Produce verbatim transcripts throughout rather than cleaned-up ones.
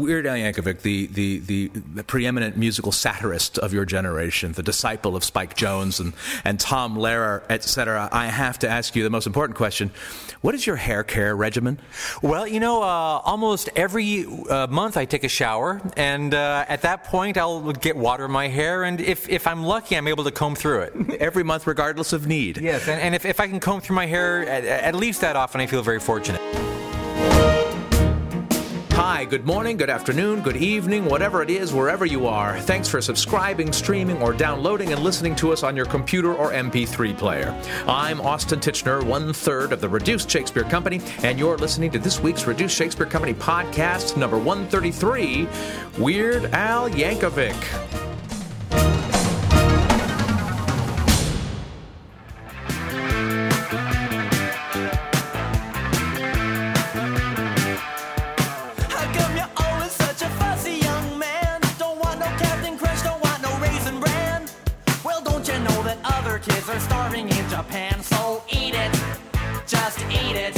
Weird Al Yankovic, the, the, the, the preeminent musical satirist of your generation, the disciple of Spike Jones and, and Tom Lehrer, et cetera, I have to ask you the most important question. What is your hair care regimen? Well, you know, uh, almost every uh, month I take a shower, and uh, at that point I'll get water in my hair, and if, if I'm lucky, I'm able to comb through it. Every month, regardless of need. Yes, and, and if, if I can comb through my hair at, at least that often, I feel very fortunate. Hi, good morning, good afternoon, good evening, whatever it is, wherever you are. Thanks for subscribing, streaming, or downloading and listening to us on your computer or M P three player. I'm Austin Tichenor, one-third of the Reduced Shakespeare Company, and you're listening to this week's Reduced Shakespeare Company podcast, number one thirty-three, Weird Al Yankovic. Kids are starving in Japan, so eat it. Just eat it.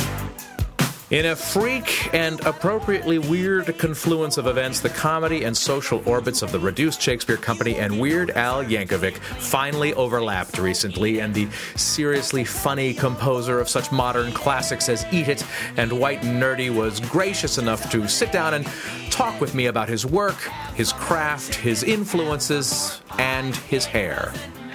In a freak and appropriately weird confluence of events, the comedy and social orbits of the Reduced Shakespeare Company and Weird Al Yankovic finally overlapped recently, and the seriously funny composer of such modern classics as Eat It and White and Nerdy was gracious enough to sit down and talk with me about his work, his craft, his influences, and his hair.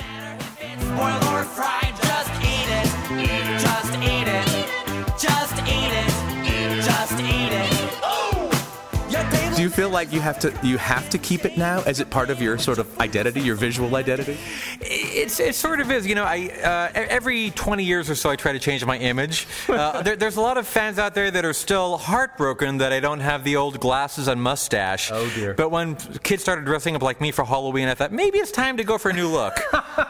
Boiled or fried, just eat it. Just eat it. Just eat it. Just eat it. Oh! Do you feel like you have to you have to keep it now? Is it part of your sort of identity, your visual identity? It's it sort of is. You know, I uh, every twenty years or so I try to change my image. Uh, there, there's a lot of fans out there that are still heartbroken that I don't have the old glasses and mustache. Oh dear. But when kids started dressing up like me for Halloween, I thought maybe it's time to go for a new look.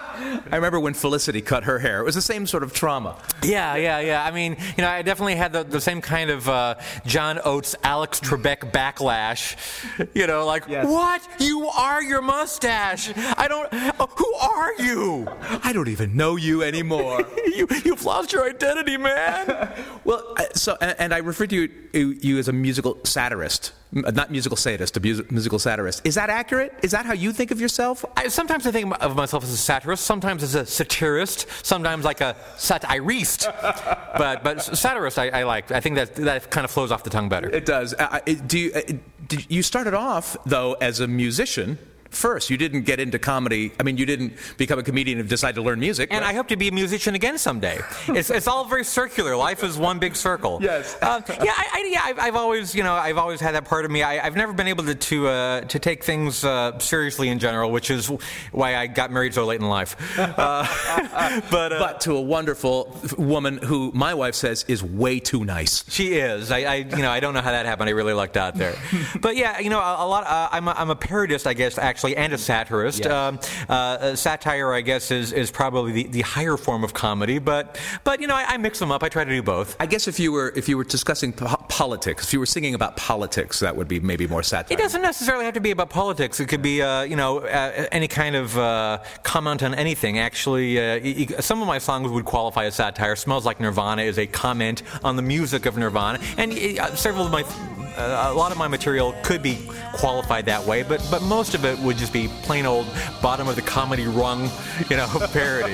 I remember when Felicity cut her hair. It was the same sort of trauma. Yeah, yeah, yeah. I mean, you know, I definitely had the, the same kind of uh, John Oates, Alex Trebek backlash. You know, like, yes. What? You are your mustache. I don't... Uh, who are you? I don't even know you anymore. you, you've lost your identity, man. Well, so, and, and I refer to you, you as a musical satirist. Not musical sadist, a musical satirist. Is that accurate? Is that how you think of yourself? I, sometimes I think of myself as a satirist, sometimes as a satirist, sometimes like a satirist. but but satirist I, I like. I think that that kind of flows off the tongue better. It does. Uh, do you, uh, did, you started off, though, as a musician. First, you didn't get into comedy. I mean, you didn't become a comedian and decide to learn music. And right? I hope to be a musician again someday. It's it's all very circular. Life is one big circle. Yes. Uh, yeah, I, I, yeah. I've, I've always, you know, I've always had that part of me. I, I've never been able to to, uh, to take things uh, seriously in general, which is why I got married so late in life. Uh, but uh, but to a wonderful woman who my wife says is way too nice. She is. I, I you know, I don't know how that happened. I really lucked out there. But yeah, you know, a, a lot. Uh, I'm a, I'm a parodist, I guess, actually. And a satirist. Yes. Um, uh, satire, I guess, is, is probably the, the higher form of comedy. But but you know, I, I mix them up. I try to do both. I guess if you were if you were discussing po- politics, if you were singing about politics, that would be maybe more satire. It doesn't necessarily have to be about politics. It could be uh, you know uh, any kind of uh, comment on anything. Actually, uh, y- y- some of my songs would qualify as satire. Smells Like Nirvana is a comment on the music of Nirvana, and uh, several of my. Uh, a lot of my material could be qualified that way, but but most of it would just be plain old bottom of the comedy rung, you know, parody.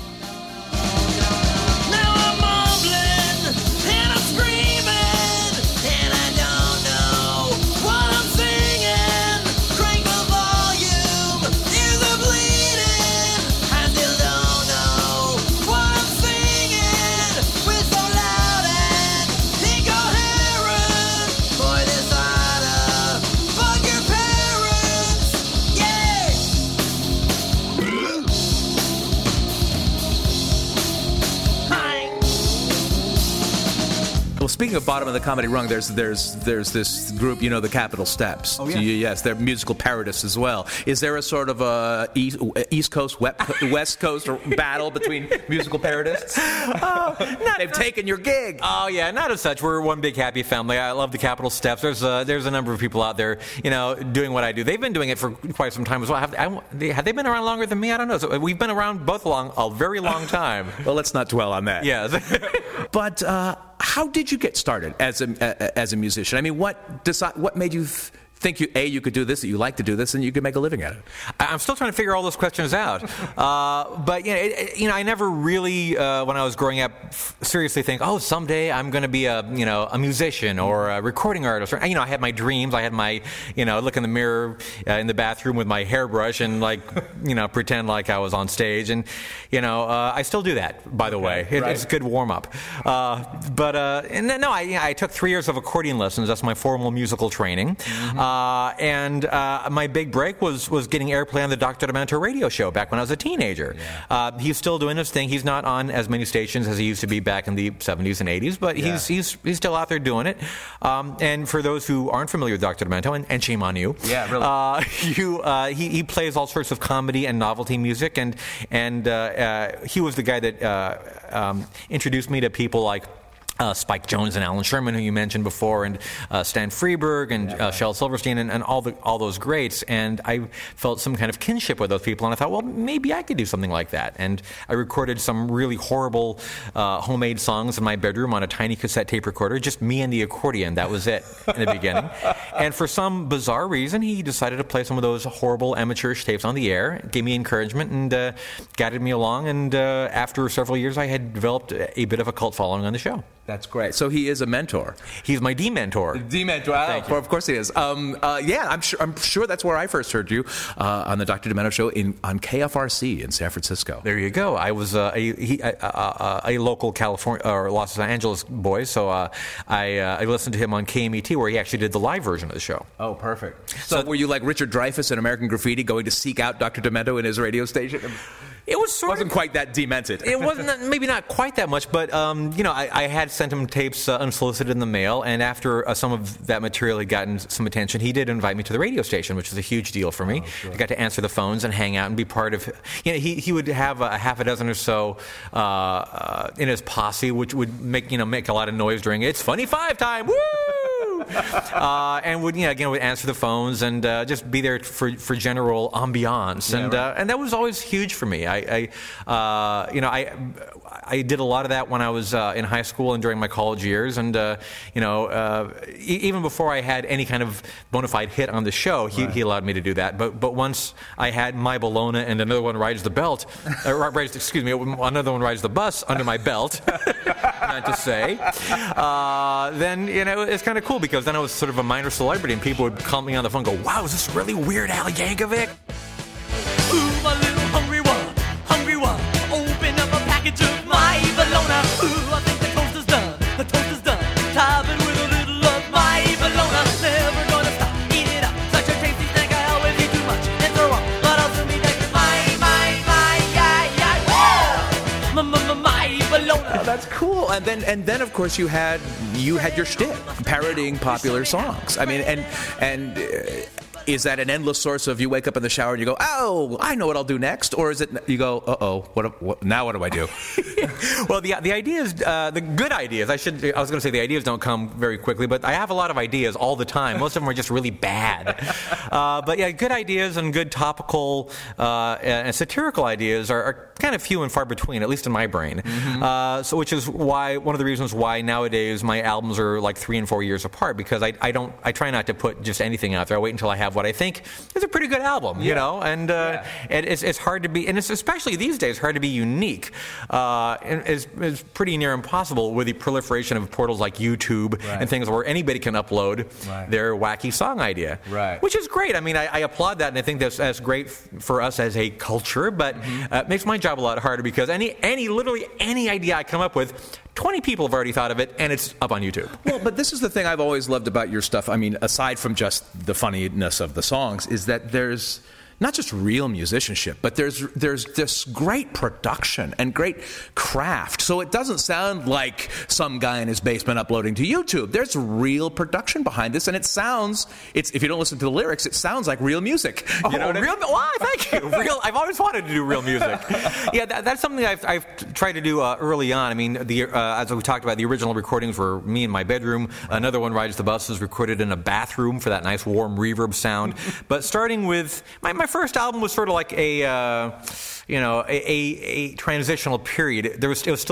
Now I'm mumbling and I'm screaming and I don't know what I'm singing. Crank the volume, ears are bleeding. I still don't know what I'm singing. We're so loud and incoherent. Boy, this oughta bug your parents. Yeah. Well, speaking of bottom of the comedy rung, there's there's there's this group, you know, the Capitol Steps. Oh, yeah. Yes, they're musical parodists as well. Is there a sort of a East, East Coast, West Coast battle between musical parodists? Oh, not, They've taken your gig. Oh yeah, not as such. We're one big happy family. I love the Capitol Steps. There's a, there's a number of people out there, you know, doing what I do. They've been doing it for quite some time as well. Have I, they, have they been around longer than me? I don't know. So we've been around both along a very long time. Well, let's not dwell on that. Yes. But uh, how did you get started as a uh, as a musician? I mean, what decide, what made you th- think you a you could do this, that you like to do this, and you could make a living at it? I'm still trying to figure all those questions out. uh, but you know, it, it, you know, I never really, uh, when I was growing up, f- seriously think, oh, someday I'm going to be a you know a musician or a recording artist. Or, you know, I had my dreams. I had my you know look in the mirror uh, in the bathroom with my hairbrush and like you know pretend like I was on stage. And you know, uh, I still do that. By the Okay, way, it, right. it's a good warm up. Uh, but uh, and no, I, you know, I took three years of accordion lessons. That's my formal musical training. Mm-hmm. Uh, and uh, my big break was was getting airplay on the Doctor Demento radio show back when I was a teenager. Yeah. Uh, he's still doing his thing. He's not on as many stations as he used to be back in the seventies and eighties, but Yeah. he's he's he's still out there doing it. Um, and for those who aren't familiar with Doctor Demento, and, and shame on you, Yeah, really. uh, you uh, he he plays all sorts of comedy and novelty music, and and uh, uh, he was the guy that uh, um, introduced me to people like. Uh, Spike Jones and Alan Sherman, who you mentioned before, and uh, Stan Freberg and uh, Shel Silverstein, and, and all the all those greats. And I felt some kind of kinship with those people, and I thought, well, maybe I could do something like that. And I recorded some really horrible uh, homemade songs in my bedroom on a tiny cassette tape recorder, just me and the accordion. That was it in the beginning. And for some bizarre reason, he decided to play some of those horrible amateurish tapes on the air, gave me encouragement, and uh, guided me along. And uh, after several years, I had developed a bit of a cult following on the show. That's great. So he is a mentor. He's my D-mentor. D-mentor. Oh, of course he is. Um, uh, yeah, I'm sure. I'm sure that's where I first heard you uh, on the Doctor Demento show in on K F R C in San Francisco. There you go. I was uh, a, he, uh, uh, a local California or Los Angeles boy, so uh, I uh, I listened to him on K M E T where he actually did the live version of the show. Oh, perfect. So, so were you like Richard Dreyfuss in American Graffiti, going to seek out Doctor Demento in his radio station? It was sort wasn't of, quite that demented. It wasn't maybe not quite that much, but um, you know, I, I had sent him tapes uh, unsolicited in the mail, and after uh, some of that material had gotten some attention, he did invite me to the radio station, which was a huge deal for me. Oh, sure. I got to answer the phones and hang out and be part of. You know, he he would have a half a dozen or so uh, uh, in his posse, which would make you know make a lot of noise during It's Funny Five time. Woo! uh, and would you know again would answer the phones and uh, just be there for for general ambiance, yeah, and right. uh, and that was always huge for me. I, I uh, you know I I did a lot of that when I was uh, in high school and during my college years, and uh, you know uh, e- even before I had any kind of bona fide hit on the show, he, right. he allowed me to do that. But but once I had My Bologna and Another One Rides the Belt, uh, rides, excuse me, Another One Rides the Bus under my belt, not to say, uh, then you know it's kind of cool because then I was sort of a minor celebrity, and people would call me on the phone and go, wow, is this really Weird Al Yankovic? Ooh, my little hungry one, hungry one, open up a package of My Bologna. Ooh, I think the toast is done, the toast is done, top it with a little of My Bologna. Never gonna stop, eat it up, such a tasty snack, I always eat too much and throw up, but I'll soon be back to My, My, My, yeah, yeah, whoa! My, my, my, My Bologna. Oh, that's cool. And then, and then, of course, you had you had your shtick, parodying popular songs. I mean, and and. Uh, Is that an endless source of you wake up in the shower and you go, oh, I know what I'll do next? Or is it you go, uh-oh, what, what, now what do I do? Well, the the ideas, uh, the good ideas, I should, I was going to say the ideas don't come very quickly, but I have a lot of ideas all the time. Most of them are just really bad. Uh, but yeah, good ideas and good topical uh, and satirical ideas are, are kind of few and far between, at least in my brain. Mm-hmm. Uh, so, which is why, one of the reasons why nowadays my albums are like three and four years apart, because I, I don't, I try not to put just anything out there. I wait until I have what I think is a pretty good album, you yeah. know, and, uh, yeah. and it's, it's hard to be, and it's especially these days hard to be unique. Uh, and it's, it's pretty near impossible with the proliferation of portals like YouTube right. and things where anybody can upload right. their wacky song idea, right. which is great. I mean, I, I applaud that, and I think that's, that's great f- for us as a culture, but mm-hmm. uh, it makes my job a lot harder because any, any, literally any idea I come up with, twenty people have already thought of it, and it's up on YouTube. Well, but this is the thing I've always loved about your stuff. I mean, aside from just the funniness of the songs, is that there's not just real musicianship, but there's there's this great production and great craft. So it doesn't sound like some guy in his basement uploading to YouTube. There's real production behind this, and it sounds, it's if you don't listen to the lyrics, it sounds like real music. You oh, know what real? I mean? Why? Thank you. Real. I've always wanted to do real music. Yeah, that, that's something I've, I've tried to do uh, early on. I mean, the uh, as we talked about, the original recordings were me in my bedroom. Another One Rides the Bus was recorded in a bathroom for that nice warm reverb sound. But starting with my, my first album was sort of like a, uh, you know, a, a, a transitional period. There was it was still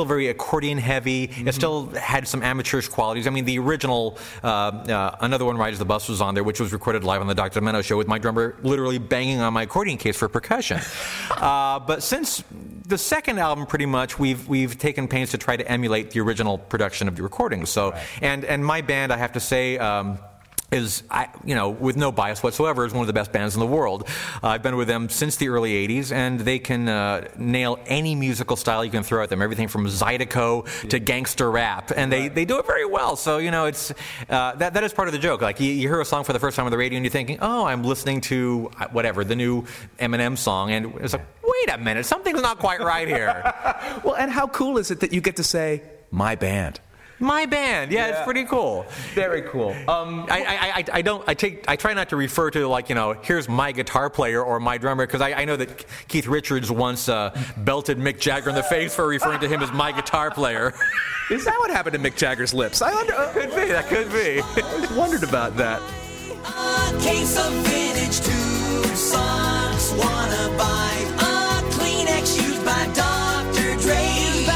very accordion heavy. Mm-hmm. It still had some amateurish qualities. I mean, the original uh, uh, Another One Rides the Bus was on there, which was recorded live on the Doctor Demento show with my drummer literally banging on my accordion case for percussion. uh, but since the second album, pretty much, we've we've taken pains to try to emulate the original production of the recordings. So, right. and and my band, I have to say. Um, is, I, you know, with no bias whatsoever, is one of the best bands in the world. Uh, I've been with them since the early eighties, and they can uh, nail any musical style you can throw at them, everything from Zydeco yeah. to gangster rap, and they, right. they do it very well. So, you know, it's uh, that that is part of the joke. Like, you, you hear a song for the first time on the radio, and you're thinking, oh, I'm listening to, whatever, the new Eminem song, and it's like, wait a minute, something's not quite right here. Well, and how cool is it that you get to say, my band? My band, yeah, yeah, it's pretty cool. Very cool. Um, I, I, I, I don't, I take, I try not to refer to, like, you know, here's my guitar player or my drummer, because I, I know that Keith Richards once uh, belted Mick Jagger in the face for referring to him as my guitar player. Is that what happened to Mick Jagger's lips? I wonder. Uh, could be. That could be. I always wondered about that. A case of vintage tube socks, wanna buy a Kleenex used by Doctor Dre.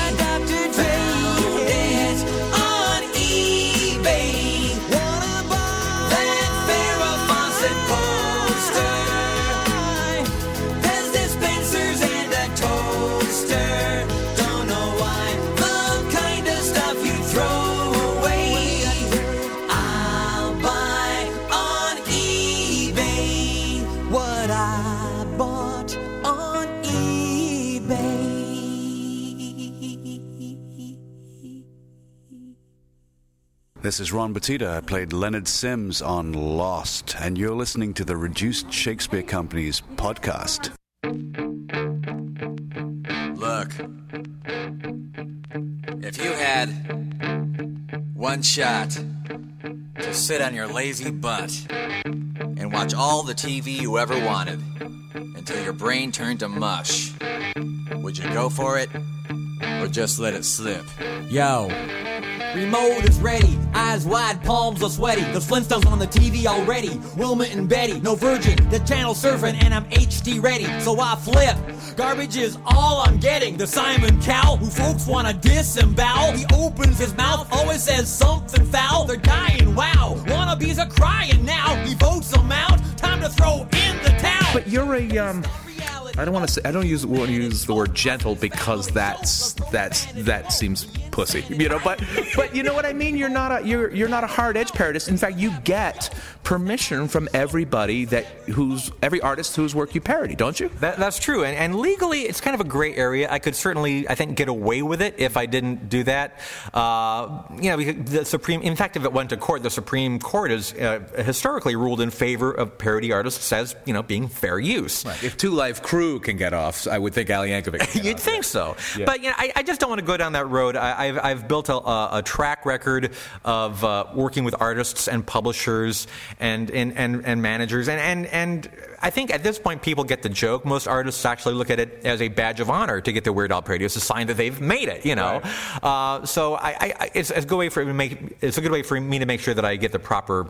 This is Ron Batita. I played Leonard Sims on Lost, and you're listening to the Reduced Shakespeare Company's podcast. Look, if you had one shot to sit on your lazy butt and watch all the T V you ever wanted until your brain turned to mush, would you go for it or just let it slip? Yo. Remote is ready, eyes wide, palms are sweaty. The Flintstones on the T V already. Wilma and Betty, no Virgin, the channel surfing, and I'm H D ready, so I flip. Garbage is all I'm getting. The Simon Cowell, who folks wanna disembowel. He opens his mouth, always says something foul. They're dying, wow. Wannabes are crying now. He votes them out. Time to throw in the towel. But you're a um. I don't want to say. I don't use want to use the word gentle because that's that's that seems pussy, you know. But but you know what I mean. You're not a you're you're not a hard edge parodist. In fact, you get permission from everybody that who's every artist whose work you parody, don't you? That, that's true. And, and legally, it's kind of a gray area. I could certainly, I think, get away with it if I didn't do that. Uh, you know, because the Supreme. In fact, if it went to court, the Supreme Court has uh, historically ruled in favor of parody artists as, you know, being fair use. Right. If Two Live Crew can get off, I would think Al Yankovic can get You'd off. think so. Yeah. But, you know, I, I just don't want to go down that road. I, I've, I've built a, a track record of uh, working with artists and publishers and and, and, and managers. And, and, and I think at this point people get the joke. Most artists actually look at it as a badge of honor to get their Weird Al parody. It's a sign that they've made it, you know. Right. Uh, so I, I, it's, it's a good way for me to make, it's a good way for me to make sure that I get the proper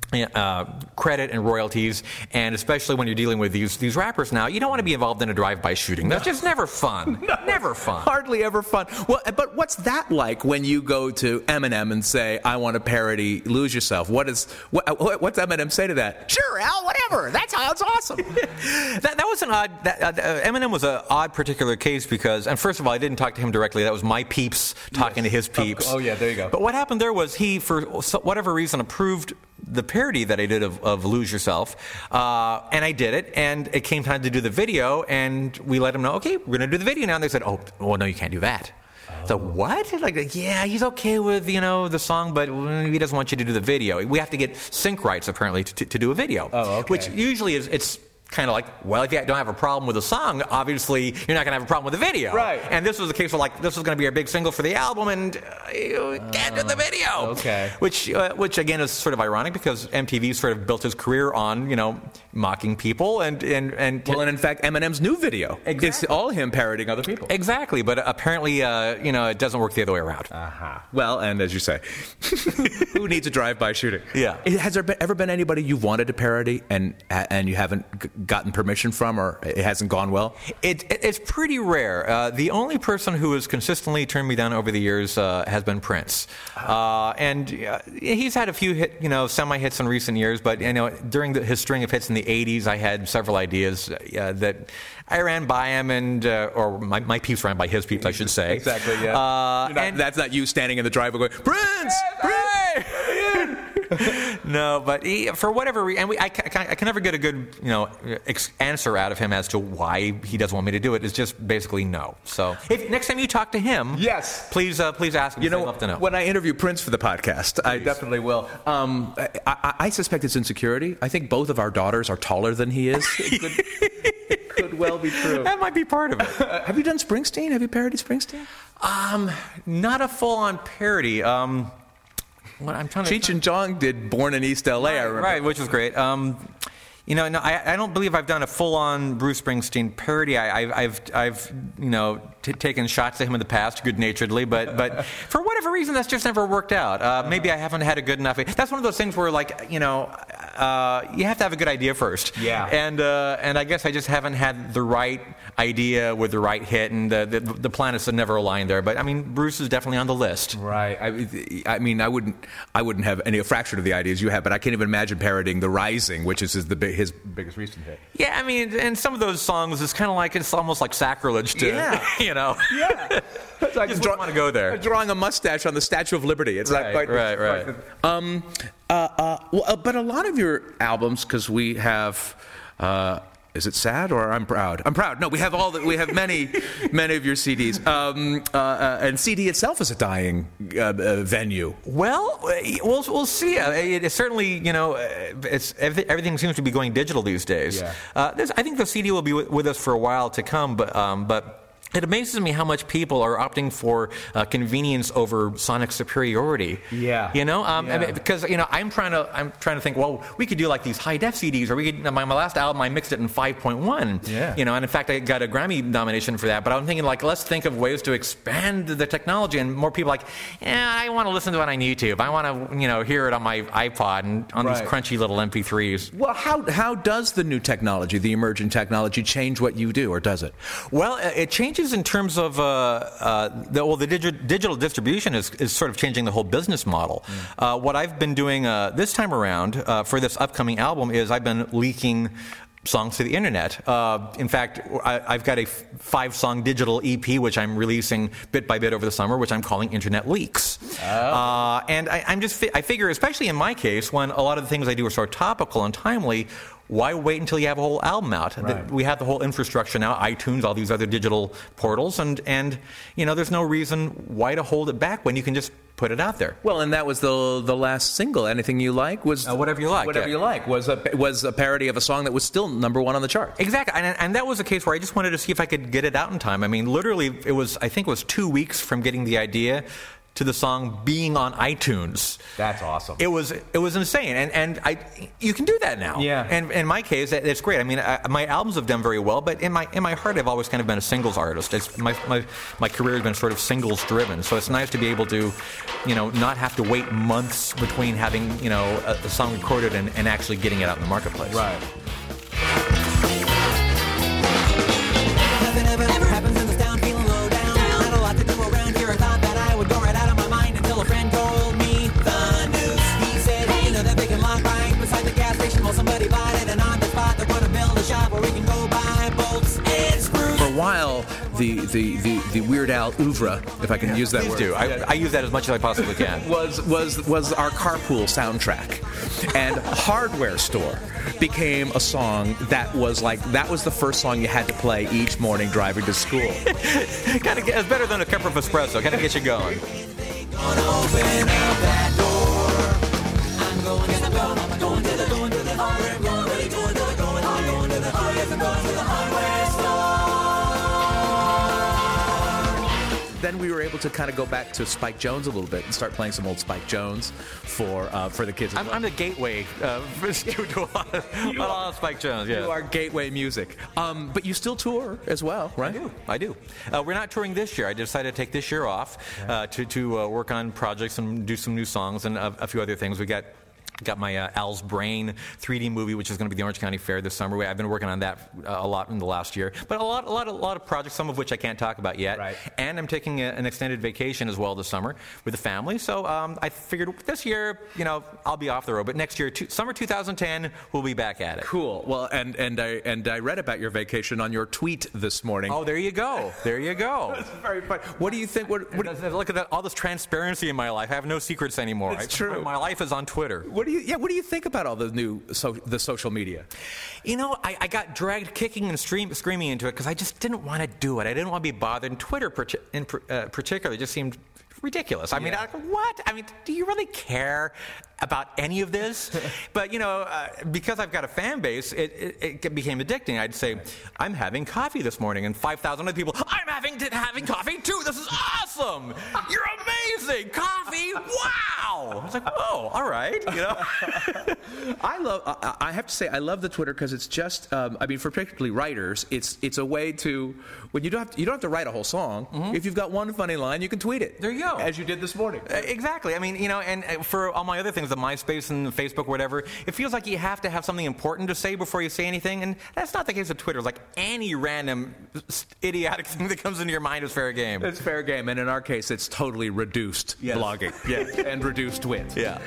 Uh, credit and royalties, and especially when you're dealing with these these rappers now, you don't want to be involved in a drive-by shooting. That's just never fun. No, never fun. Hardly ever fun. Well, but what's that like when you go to Eminem and say, "I want to parody Lose Yourself"? What is what, what's Eminem say to that? Sure, Al, whatever. That's how it's awesome. that, that was an odd. That, uh, Eminem was an odd particular case because, and first of all, I didn't talk to him directly. That was my peeps talking yes. to his peeps. Oh, oh yeah, there you go. But what happened there was he, for whatever reason, approved the parody that I did of, of Lose Yourself, uh, and I did it, and it came time to do the video, and we let him know, okay, we're going to do the video now, and they said, oh, well, no, you can't do that. Oh. So what? Like, yeah, he's okay with, you know, the song, but he doesn't want you to do the video. We have to get sync rights, apparently, to, to do a video. Oh, okay. Which usually is, it's kind of like, well, if you don't have a problem with a song, obviously you're not going to have a problem with the video. Right. And this was the case where, like, this was going to be our big single for the album, and uh, you can't do the video. Okay. Which, uh, which again, is sort of ironic because M T V sort of built his career on, you know, mocking people and and and. Well, and in fact, Eminem's new video, exactly. It's all him parodying other people. Exactly, but apparently, uh, you know, it doesn't work the other way around. Uh-huh. Well, and as you say, who needs a drive-by shooting? Yeah. Has there been, ever been anybody you've wanted to parody and and you haven't gotten permission from, or it hasn't gone well? It, it, it's pretty rare. Uh, the only person who has consistently turned me down over the years uh, has been Prince, uh, and uh, he's had a few hit, you know, semi-hits in recent years. But you know, during the, his string of hits in the eighties, I had several ideas uh, that I ran by him, and uh, or my, my peeps ran by his peeps, I should say. Exactly. Yeah. Uh, You're not, and that's not you standing in the driveway going, Prince, Prince. No, but he, for whatever reason, and we, I, I, I can never get a good, you know, ex- answer out of him as to why he doesn't want me to do it. It's just basically no. So, if next time you talk to him, yes, please, uh, please ask him. You know, I'd love to know. When I interview Prince for the podcast, I definitely will. Um, I, I, I suspect it's insecurity. I think both of our daughters are taller than he is. It could, could well be true. That might be part of it. Uh, have you done Springsteen? Have you parodied Springsteen? Um, not a full-on parody. Um. What I'm trying to Cheech and Chong did Born in East L A, right, I remember. Right, which was great. Um, you know, no, I, I don't believe I've done a full-on Bruce Springsteen parody. I, I, I've, I've, you know, t- taken shots at him in the past, good-naturedly, but, but for whatever reason, that's just never worked out. Uh, maybe I haven't had a good enough. That's one of those things where, like, you know, uh, you have to have a good idea first. Yeah. And uh, and I guess I just haven't had the right idea with the right hit, and the the, the planets have never aligned there. But I mean, Bruce is definitely on the list. Right. I, I mean, I wouldn't, I wouldn't have any a fraction of the ideas you have, but I can't even imagine parodying "The Rising," which is his, the big, his biggest recent hit. Yeah, I mean, and some of those songs, it's kind of like it's almost like sacrilege to, Yeah. you know. Yeah. It's like Just wouldn't want to go there. Drawing a mustache on the Statue of Liberty. It's Right, not quite right, right. quite- Um, uh, uh, well, uh, but a lot of your albums, because we have. Uh, Is it sad or I'm proud? I'm proud. No, we have all the, we have many, many of your C Ds. Um, uh, uh, and C D itself is a dying uh, uh, venue. Well, we'll we'll see. Uh, It, it's certainly, you know, uh, it's everything seems to be going digital these days. Yeah. Uh, there's- I think the C D will be with, with us for a while to come, but um, but. It amazes me how much people are opting for uh, convenience over sonic superiority. Yeah. You know, um, Yeah. I mean, because you know, I'm trying to, I'm trying to think. Well, we could do like these high def C Ds, or we could. My, my last album, I mixed it in five point one. Yeah. You know, and in fact, I got a Grammy nomination for that. But I'm thinking, like, let's think of ways to expand the technology, and more people like, yeah, I want to listen to it on YouTube. I want to, you know, hear it on my iPod and on Right. these crunchy little M P threes. Well, how how does the new technology, the emerging technology, change what you do, or does it? Well, uh, it changes in terms of, uh, uh, the, well, the digi- digital distribution is, is sort of changing the whole business model. Mm. Uh, what I've been doing uh, this time around uh, for this upcoming album is I've been leaking songs to the internet. Uh, in fact, I, I've got a f- five-song digital E P which I'm releasing bit by bit over the summer, which I'm calling Internet Leaks. Oh. Uh, and I, I'm just, fi- I figure, especially in my case, when a lot of the things I do are sort of topical and timely, why wait until you have a whole album out? Right. We have the whole infrastructure now, iTunes, all these other digital portals, and, and you know, there's no reason why to hold it back when you can just put it out there. Well, and that was the the last single. Anything You Like was Uh, Whatever You Like, Whatever yeah. You Like was a was a parody of a song that was still number one on the chart. Exactly, and, and that was a case where I just wanted to see if I could get it out in time. I mean, literally, it was, I think it was two weeks from getting the idea to the song being on iTunes. That's awesome. It was it was insane, and and I you can do that now. Yeah. And in my case, it- it's great. I mean, I, my albums have done very well, but in my in my heart, I've always kind of been a singles artist. It's my my my career has been sort of singles driven. So it's nice to be able to, you know, not have to wait months between having, you know, a, a song recorded and, and actually getting it out in the marketplace. Right. Nothing ever, ever happens in this town, feeling low down. Not a lot to do around here. I thought that I would go right out of my mind until a friend told me the news. He said, you know that vacant lot right beside the gas station. Well, somebody bought it, and on the spot they're going to build a shop where we can go buy bolts and screws. For a while, the the, the, the Weird Al oeuvre, if I can use that Please word, do. I, I use that as much as I possibly can. was was was our carpool soundtrack, and Hardware Store became a song that was like that was the first song you had to play each morning driving to school. Kind of, it's better than a cup of espresso. Kind of get you going. Gonna open up that door. I'm going, yes, I'm going. I'm going to the, going to the hardware. I'm going, really going to the, going, I'm going to the, oh, yes, I'm going to the hardware store. Then we were able to kind of go back to Spike Jones a little bit and start playing some old Spike Jones for uh, for the kids. I'm, I'm the gateway uh, to, to a lot of, a lot of Spike Jones. Yeah. You are gateway music, um, but you still tour as well, right? I do. I do. Uh, we're not touring this year. I decided to take this year off uh, to to uh, work on projects and do some new songs and a, a few other things. We got Got my uh, Al's Brain three D movie, which is going to be the Orange County Fair this summer. I've been working on that uh, a lot in the last year, but a lot, a lot, a lot of projects, some of which I can't talk about yet. Right. And I'm taking a, an extended vacation as well this summer with the family. So um, I figured this year, you know, I'll be off the road, but next year, two, summer two thousand ten, we'll be back at it. Cool. Well, and and I and I read about your vacation on your tweet this morning. Oh, there you go. There you go. That's very funny. What do you think? What, what Look at that, all this transparency in my life. I have no secrets anymore. It's I, true. My life is on Twitter. What do you? Yeah. What do you think about all the new so, the social media? You know, I, I got dragged kicking and stream, screaming into it because I just didn't want to do it. I didn't want to be bothered. And Twitter, in uh, particular, just seemed ridiculous. I mean, Yeah. I, what? I mean, do you really care about any of this? But, you know, uh, because I've got a fan base, it, it, it became addicting. I'd say, I'm having coffee this morning, and five thousand other people, I'm having t- having coffee too. This is awesome. You're amazing. Coffee. Wow. I was like, oh, all right. You know. I love. I, I have to say, I love the Twitter because it's just. Um, I mean, for particularly writers, it's it's a way to when you don't have to, you don't have to write a whole song. Mm-hmm. If you've got one funny line, you can tweet it. There you go. As you did this morning. Uh, exactly. I mean, you know, and uh, for all my other things, the MySpace and Facebook, whatever, it feels like you have to have something important to say before you say anything, and that's not the case with Twitter. It's like any random idiotic thing that comes into your mind is fair game. It's fair game, and in our case, it's totally reduced Yes. blogging. Yeah, and reduced wit. Yeah.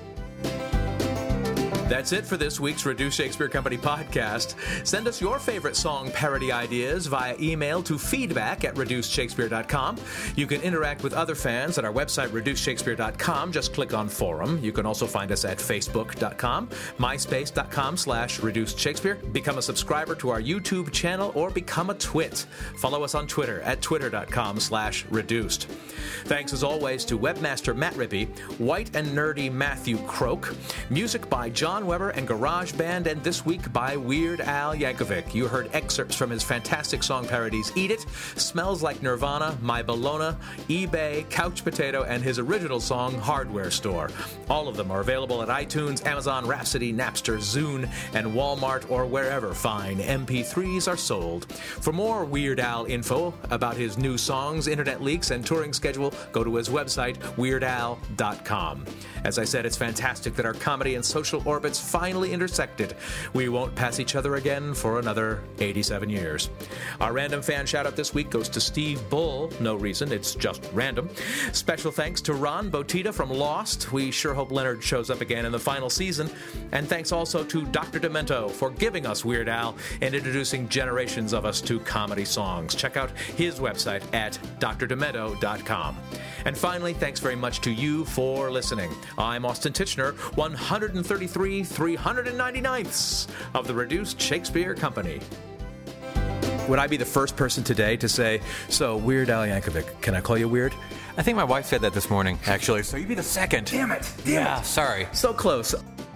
That's it for this week's Reduced Shakespeare Company podcast. Send us your favorite song parody ideas via email to feedback at reduced shakespeare dot com. You can interact with other fans at our website, reduced shakespeare dot com. Just click on Forum. You can also find us at facebook dot com, myspace dot com slash reduced shakespeare. Become a subscriber to our YouTube channel or become a twit. Follow us on Twitter at twitter dot com slash reduced. Thanks as always to webmaster Matt Rippey, white and nerdy Matthew Croak, music by John Weber and GarageBand, and this week by Weird Al Yankovic. You heard excerpts from his fantastic song parodies Eat It, Smells Like Nirvana, My Bologna, eBay, Couch Potato, and his original song Hardware Store. All of them are available at iTunes, Amazon, Rhapsody, Napster, Zune, and Walmart, or wherever fine M P threes are sold. For more Weird Al info about his new songs, internet leaks, and touring schedule, go to his website, weird al dot com. As I said, it's fantastic that our comedy and social orbits finally intersected. We won't pass each other again for another eighty-seven years. Our random fan shout-out this week goes to Steve Bull. No reason, it's just random. Special thanks to Ron Botita from Lost. We sure hope Leonard shows up again in the final season. And thanks also to Doctor Demento for giving us Weird Al and introducing generations of us to comedy songs. Check out his website at dr demento dot com. And finally, thanks very much to you for listening. I'm Austin Titchener, one hundred thirty-three three hundred ninety-ninths of the Reduced Shakespeare Company. Would I be the first person today to say, so, Weird Al Yankovic, can I call you weird? I think my wife said that this morning, actually, so you'd be the second. Damn it! Damn yeah, it. sorry. So close.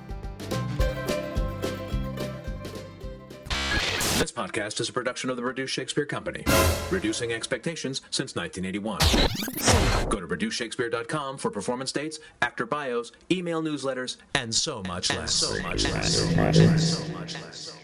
This podcast is a production of the Reduced Shakespeare Company, reducing expectations since nineteen eighty-one. Go to reduced shakespeare dot com for performance dates, actor bios, email newsletters, and so much less. So much less. So much less. So much less.